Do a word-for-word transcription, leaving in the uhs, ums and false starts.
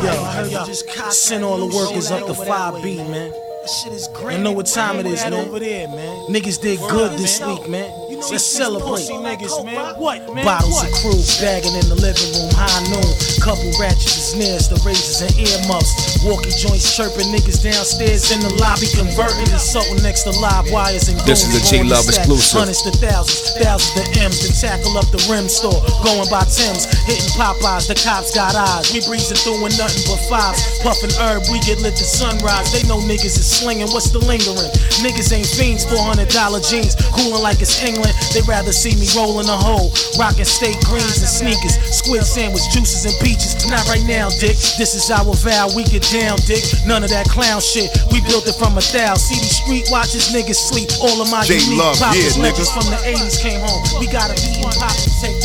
day. Send all the workers up to five B, man. Shit is great. You know what time it is, man. Over there, man. Niggas did good this week, man. Let's celebrate. Niggas, man. What, man? Bottles what? of crew bagging in the living room, high noon. Couple ratchets, snares, the razors and earmuffs. Walkie joints chirping, niggas downstairs in the lobby converting and something next to live wires and This is a J-Love exclusive. Hundreds to thousands, thousands to M's, then tackle up the rim store, going by Tim's, hitting Popeyes. The cops got eyes. We breezing through with nothing but fives, puffing herb. We get lit to sunrise. They know niggas is slinging. What's the lingering? Niggas ain't fiends. Four hundred dollar jeans, cooling like it's England. They rather see me rolling a hole, rocking steak greens and sneakers, squid sandwich, juices and peaches. Not right now, dick. This is our vow. We get down, dick. None of that clown shit. We built it from a thou. See these street watches, niggas sleep. All of my unique J-Love, poppers, yeah, legends from the eighties came home. We gotta be in poppin', take